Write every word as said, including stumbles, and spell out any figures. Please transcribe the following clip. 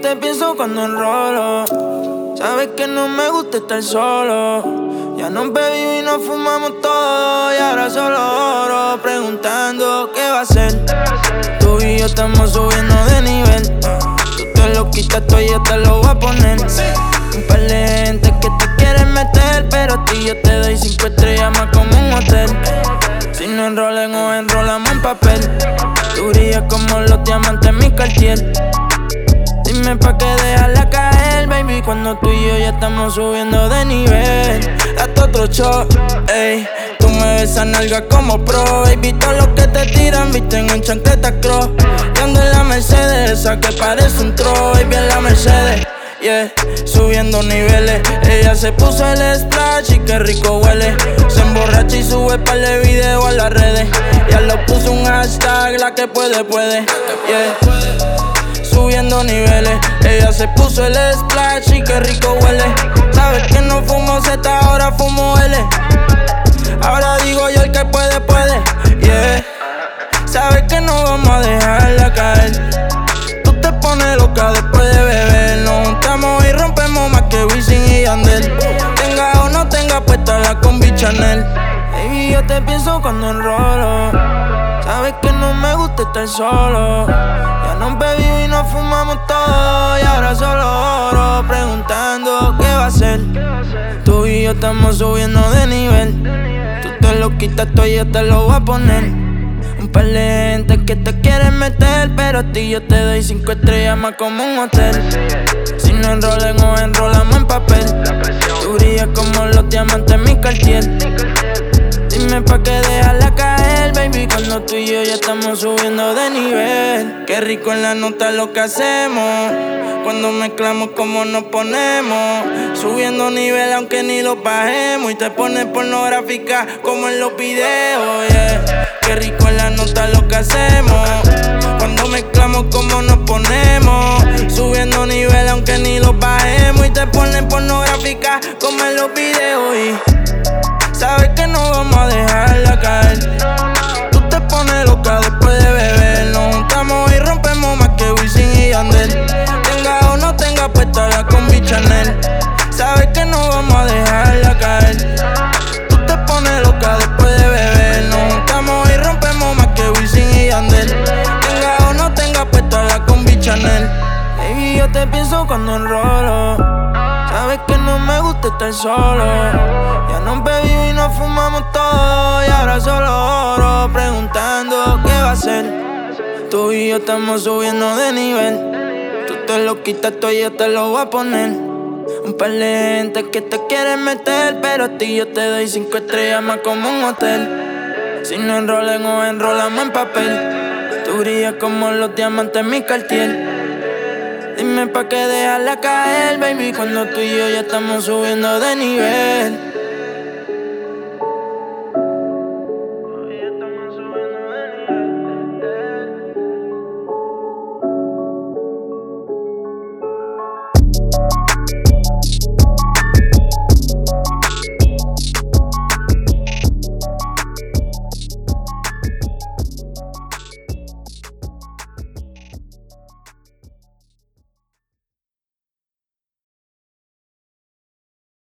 te pienso cuando enrolo. Sabes que no me gusta estar solo. Ya nos bebimos y nos fumamos todo. Y ahora solo oro preguntando qué va a ser. Tú y yo estamos subiendo de nivel. Tú te lo quitas todo y yo te lo voy a poner. Un par de gente que te quieren meter, pero a ti yo te doy cinco estrellas más como un hotel. Si no enrolen o enrolamos en papel. Tú brillas como los diamantes en mi Cartier. Dime pa' que dejarla caer, baby, cuando tú y yo ya estamos subiendo de nivel. Date otro shot, ey. Tú me ves a nalga como pro, baby. Todo lo que te tiran, visten en chancleta cross. Y ando en la Mercedes, esa que parece un tro, baby, en la Mercedes. Yeah, subiendo niveles. Ella se puso el splash y qué rico huele. Se emborracha y sube par de videos a las redes. Ya lo puso un hashtag, la que puede, puede. Yeah, subiendo niveles. Ella se puso el splash y qué rico huele. Sabes que no fumo Z, ahora fumo L. Ahora digo yo el que puede, puede. Yeah, sabes que no vamos a dejarla caer. Tú te pones loca después de beber. Nos juntamos y rompemos más que Wisin y Yandel. Tenga o no tenga puesta la combi Chanel. Baby, yo te pienso cuando enrolo. Sabes que no me gusta estar solo. Ya nos bebimos y nos fumamos todo. Y ahora solo oro preguntando qué va a ser. Tú y yo estamos subiendo de nivel. Tú te lo quitas todo y yo te lo voy a poner. Un par de gente que te quieren meter, pero a ti yo te doy cinco estrellas más como un hotel. Si no enrolen o enrolamos en papel. Tú brillas como los diamantes en mi Cartier. Dime pa' que dejarla caer, baby, cuando tú y yo ya estamos subiendo de nivel. Qué rico en la nota lo que hacemos. Cuando mezclamos como nos ponemos. Subiendo nivel aunque ni lo bajemos. Y te pones pornográfica como en los videos, yeah. Qué rico en la nota lo que hacemos. Cuando mezclamos como nos ponemos. Subiendo nivel aunque ni lo bajemos. Y te pones pornográfica como en los videos. Y sabes que no vamos a dejarla caer. Tú te pones loca después de beber. Nos juntamos y rompemos más que Wisin y Yandel. Tenga o no tenga puesta la combi Chanel. Sabes que no vamos a dejarla caer. Tú te pones loca después de beber. Nos juntamos y rompemos más que Wisin y Yandel. Tenga o no tenga puesta la combi Chanel. Baby, yo te pienso cuando enrolo. Sabes que no me gusta estar solo. Ya nos bebimos y nos fumamos todo. Y ahora solo oro preguntando qué va a ser. Tú y yo estamos subiendo de nivel. Tú te lo quitas todo y yo te lo voy a poner. Un par de gente que te quieren meter, pero a ti yo te doy cinco estrellas más como un hotel. Si no enrolen o enrolamos en papel. Tú brillas como los diamantes en mi Cartier. Dime pa' que dejarla caer, baby, cuando tú y yo ya estamos subiendo de nivel.